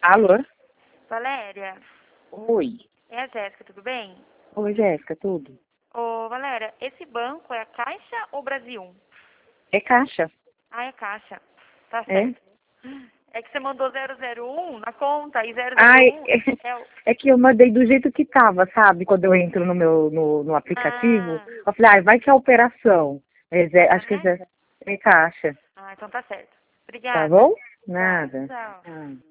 Alô? Valéria, Oi. é a Jéssica, tudo bem? Oi, Jéssica, tudo? Ô, Valéria, esse banco é a Caixa ou Brasil? É Caixa? Ah, é Caixa. Tá É? certo. É que você mandou 001 na conta e Ai, 001 é o... é que eu mandei do jeito que tava, sabe? Quando eu entro no aplicativo, Ah, eu falei, vai que é operação. Acho que né? é Caixa. Ah, então tá certo. Tá Obrigada. bom? Tá, Nada. tchau. Ah.